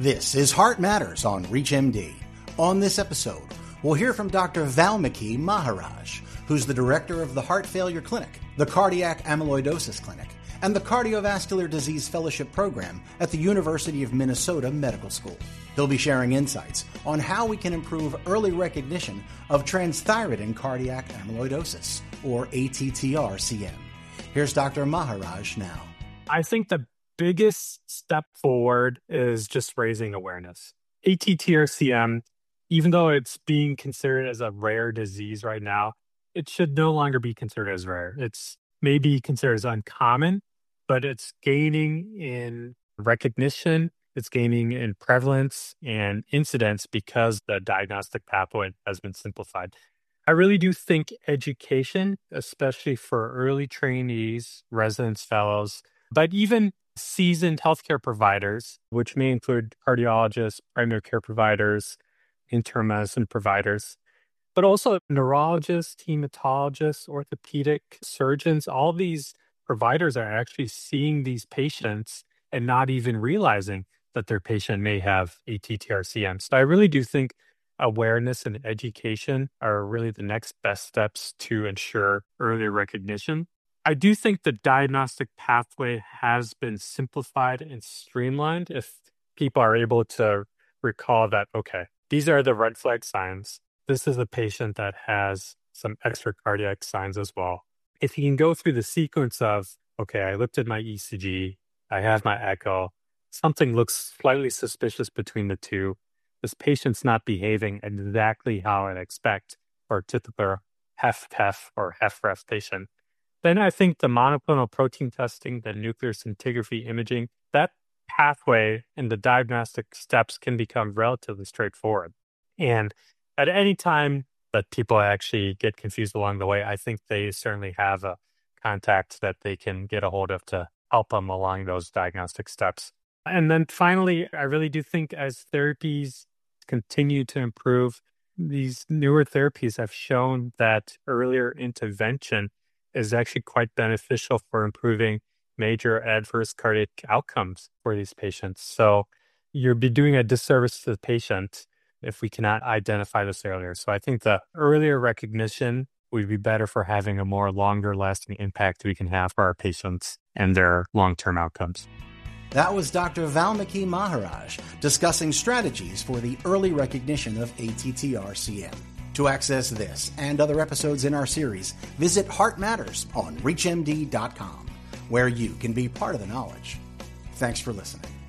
This is Heart Matters on ReachMD. On this episode, we'll hear from Dr. Valmiki Maharaj, who's the director of the Heart Failure Clinic, the Cardiac Amyloidosis Clinic, and the Cardiovascular Disease Fellowship Program at the University of Minnesota Medical School. He'll be sharing insights on how we can improve early recognition of transthyretin cardiac amyloidosis, or ATTR-CM. Here's Dr. Maharaj now. I think the biggest step forward is just raising awareness. ATTR-CM, even though it's being considered as a rare disease right now, it should no longer be considered as rare. It's maybe considered as uncommon, but it's gaining in recognition, it's gaining in prevalence and incidence because the diagnostic pathway has been simplified. I really do think education, especially for early trainees, residents, fellows, but even seasoned healthcare providers, which may include cardiologists, primary care providers, internal medicine providers, but also neurologists, hematologists, orthopedic surgeons. All these providers are actually seeing these patients and not even realizing that their patient may have ATTR-CM. So I really do think awareness and education are really the next best steps to ensure early recognition. I do think the diagnostic pathway has been simplified and streamlined if people are able to recall that, okay, these are the red flag signs. This is a patient that has some extra cardiac signs as well. If you can go through the sequence of, okay, I lifted my ECG, I have my echo, something looks slightly suspicious between the two, this patient's not behaving exactly how I'd expect for a typical HFpEF or HFrEF patient, then I think the monoclonal protein testing, the nuclear scintigraphy imaging, that pathway and the diagnostic steps can become relatively straightforward. And at any time that people actually get confused along the way, I think they certainly have a contact that they can get a hold of to help them along those diagnostic steps. And then finally, I really do think as therapies continue to improve, these newer therapies have shown that earlier intervention is actually quite beneficial for improving major adverse cardiac outcomes for these patients. So you'll be doing a disservice to the patient if we cannot identify this earlier. So I think the earlier recognition would be better for having a more longer lasting impact we can have for our patients and their long-term outcomes. That was Dr. Valmiki Maharaj discussing strategies for the early recognition of ATTR-CM. To access this and other episodes in our series, visit Heart Matters on ReachMD.com, where you can be part of the knowledge. Thanks for listening.